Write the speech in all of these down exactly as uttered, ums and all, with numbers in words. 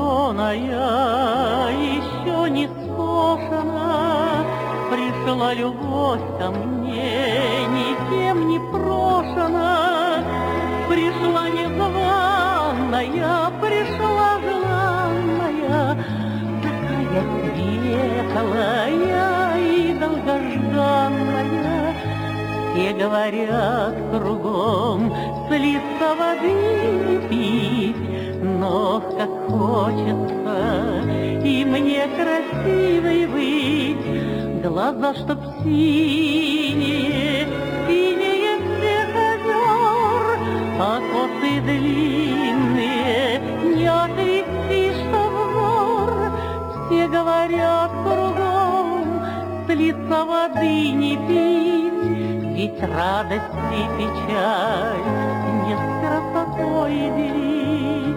зеленая еще не скошена, пришла любовь ко мне, никем не брошена, пришла незваная, пришла желанная, такая светлая и долгожданная. Все говорят кругом с лица воды пить, но как хочется и мне красивой быть, глаза чтоб синие, синие всех озер, а косы длинные, не отвести чтоб взор. Все говорят кругом с лица воды не пить, ведь радость и печаль не с красотой делить.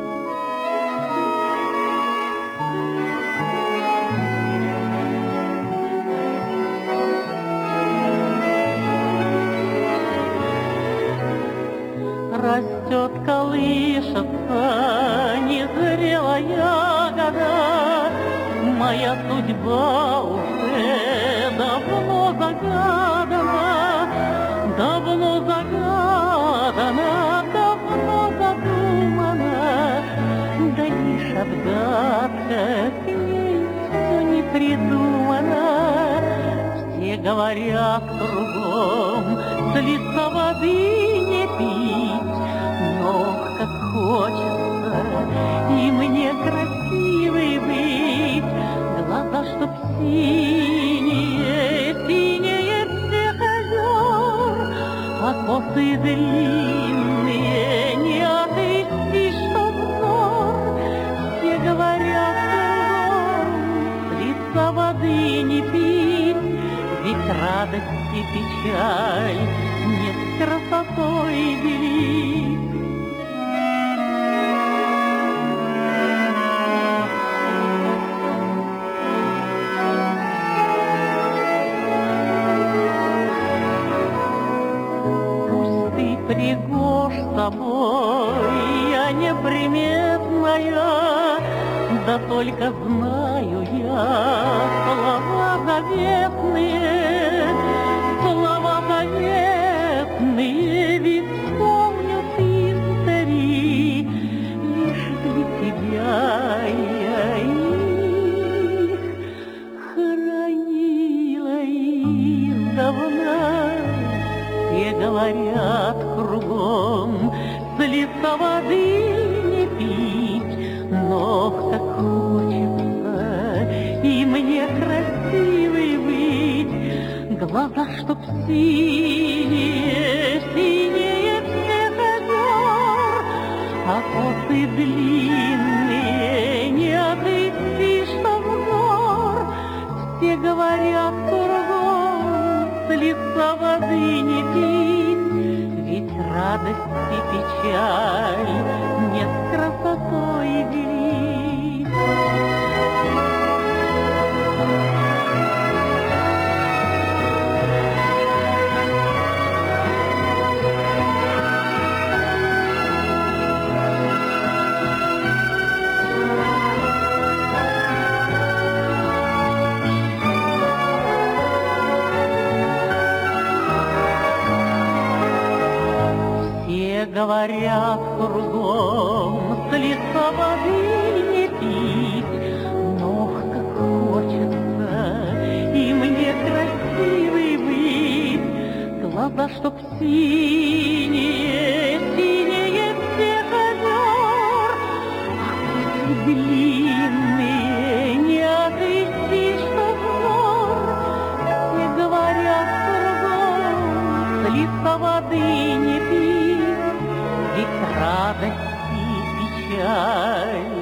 Растет, колышется незрелая ягода, моя судьба уже давно загадана, давно загадана, давно задумана, да лишь отгадка к ней все не придумана. Все говорят кругом с лица воды не пить, но как хочется и мне красивой быть, глаза чтоб синие, синие всех озер, а косы длинные, не отвести чтоб взор. Все говорят кругом с лица воды не пить, ведь радость и печаль не с красотой делить. Пригожь собой, я неприметная, да только знаю я слова заветные, слова заветные, ведь помню издали, лишь для тебя я их хранила издавна. Все говорят кругом с лица воды не пить, но как хочется и мне красивой быть, глаза чтоб синие, синие всех озер, а косы длинные, не отвести чтоб взор. Все говорят кругом с лица воды не пить, ведь радость и печаль не с красотой делить. Говорят кругом с лица воды не пить, но как хочется и мне красивой быть, глаза чтоб синие, синие всех озер, а косы длинные, не отвести чтоб взор. Все говорят кругом с лица воды не пить, ведь радость и печаль